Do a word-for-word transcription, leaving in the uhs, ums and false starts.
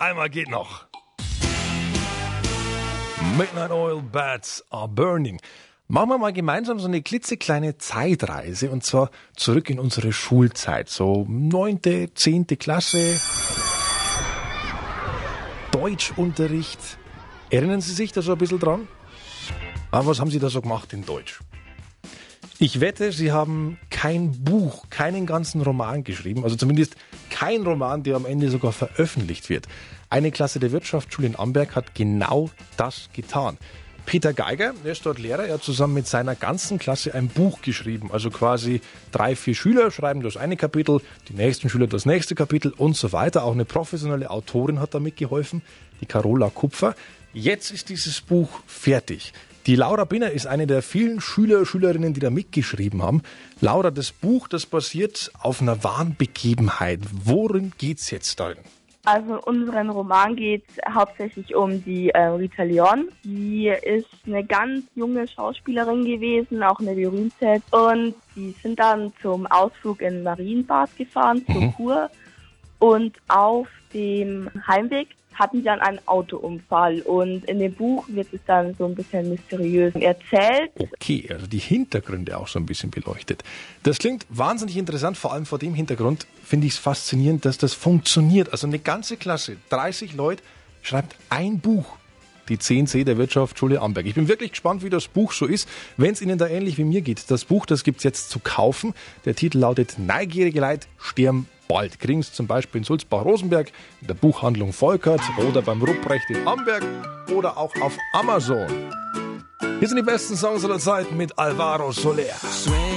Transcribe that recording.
einmal geht noch. Midnight Oil Bats are burning. Machen wir mal gemeinsam so eine klitzekleine Zeitreise und zwar zurück in unsere Schulzeit. So neunte, zehnte Klasse, Deutschunterricht. Erinnern Sie sich da so ein bisschen dran? Ah, was haben Sie da so gemacht in Deutsch? Ich wette, Sie haben kein Buch, keinen ganzen Roman geschrieben, also zumindest kein Roman, der am Ende sogar veröffentlicht wird. Eine Klasse der Wirtschaftsschule in Amberg hat genau das getan. Peter Geiger, der ist dort Lehrer, er hat zusammen mit seiner ganzen Klasse ein Buch geschrieben. Also quasi drei, vier Schüler schreiben das eine Kapitel, die nächsten Schüler das nächste Kapitel und so weiter. Auch eine professionelle Autorin hat da mitgeholfen, die Carola Kupfer. Jetzt ist dieses Buch fertig. Die Laura Binner ist eine der vielen Schüler, Schülerinnen, die da mitgeschrieben haben. Laura, das Buch, das basiert auf einer wahren Begebenheit. Worin geht's jetzt darin? Also in unserem Roman geht es hauptsächlich um die äh, Rita Leon. Die ist eine ganz junge Schauspielerin gewesen, auch eine berühmte. Und die sind dann zum Ausflug in Marienbad gefahren, zur Mhm. Kur. Und auf dem Heimweg hatten sie dann einen Autounfall. Und in dem Buch wird es dann so ein bisschen mysteriös erzählt. Okay, also die Hintergründe auch so ein bisschen beleuchtet. Das klingt wahnsinnig interessant, vor allem vor dem Hintergrund finde ich es faszinierend, dass das funktioniert. Also eine ganze Klasse, dreißig Leute, schreibt ein Buch. Die zehn C der Wirtschaftsschule Amberg. Ich bin wirklich gespannt, wie das Buch so ist, wenn es Ihnen da ähnlich wie mir geht. Das Buch, das gibt's jetzt zu kaufen. Der Titel lautet Neugierige Leid sterben bald. Kriegen Sie zum Beispiel in Sulzbach-Rosenberg, in der Buchhandlung Volkert oder beim Rupprecht in Amberg oder auch auf Amazon. Hier sind die besten Songs aller Zeit mit Alvaro Soler.